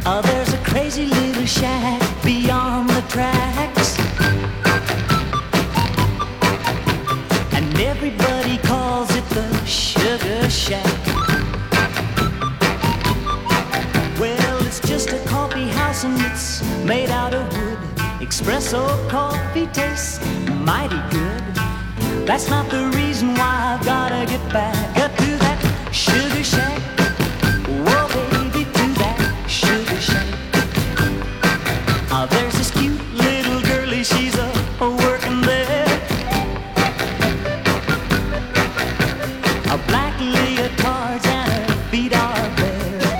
Oh, there's a crazy little shack beyond the tracks, and everybody calls it the Sugar Shack. Well, it's just a coffee house and it's made out of wood. Espresso coffee tastes mighty good. That's not the reason why I've gotta get back up to that Sugar Shack. Whoa, baby, to that Sugar Shack. There's this cute little girlie, she's a working there. Black leotards and her feet are bare.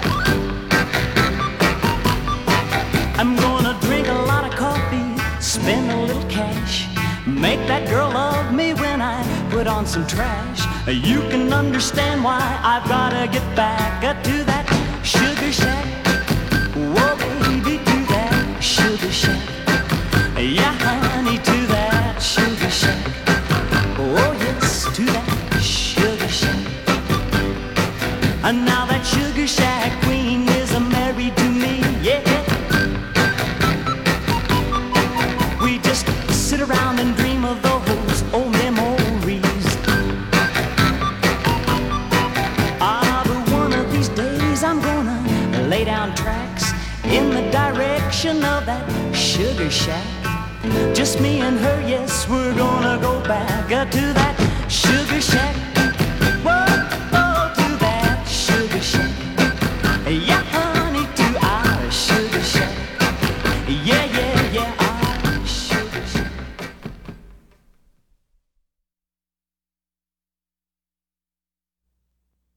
I'm gonna drink a lot of coffee, spend a little cash, make that girl love me when I put on some trash. You can understand why I've gotta get back to that Sugar Shack. Whoa, baby, to that Sugar Shack. Yeah, honey, to that Sugar Shack. Oh, yes, to that Sugar Shack. And now that Sugar Shack queen is married to me, yeah. We just sit around and dream of those old memories. But one of these days I'm gonna lay down tracks in the direction of that Sugar Shack. Just me and her, yes, we're gonna go back to that Sugar